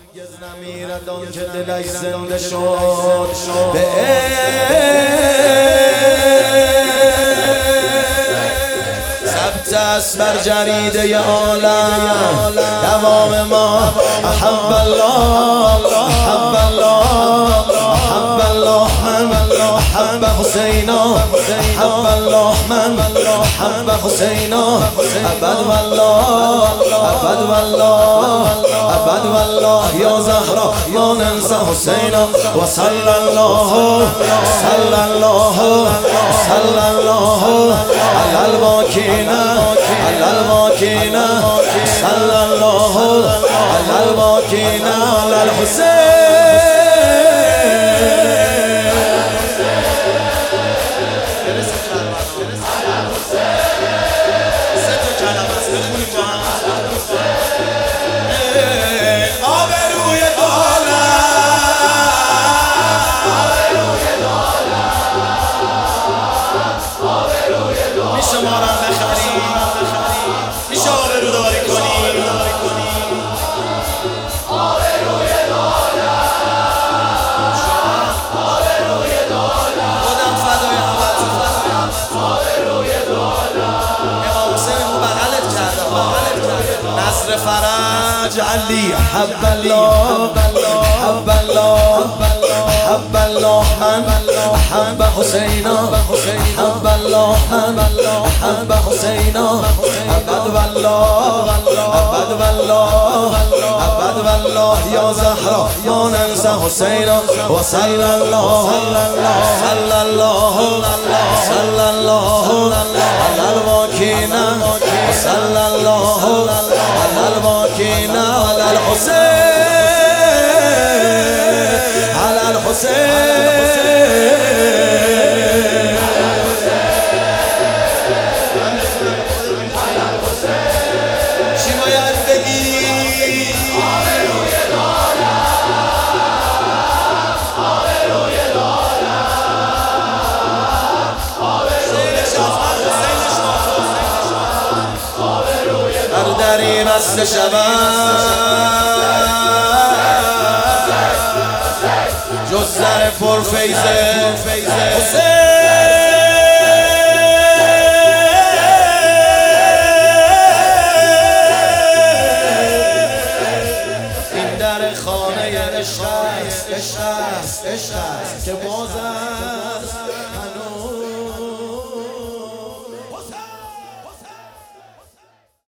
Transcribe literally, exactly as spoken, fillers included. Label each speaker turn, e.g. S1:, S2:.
S1: نمیرد آن که دلش زنده شد به ثبت است بر جریده عالم دوام ما احب الله احب الله احب الله من احب حسینا احب الله من احب حسینا ابد والله ابد والله ابد والله یا زهرا ما ننسى حسینا و صلی الله صلی الله صلی الله علی الباکین علی الباکین صلی الله علی الباکین علی الحسین. شمارم بخری میشه آبرو داری کنی آبروی دارم آبروی دارم خودم فدای همت آبروی دارم امام حسین رو بغلت کردم بغلت کردم نصر فرج علی حب الله حب الله حب الله من حب حسینا حب الله من حب حسینا ابد والله ابد والله ابد والله یا زهرا ما ننسى حسینا و صلی الله صلی الله صلی الله علی الباکین صلی الله علی الباکین علی الحسین علی الحسین. چی باید بگی؟ آبروی دارم آبروی دارم آبروی دارم هر دری بسته شود جز سر پر فیضه حسین. این در خانه عشق است عشق است عشق است که بازم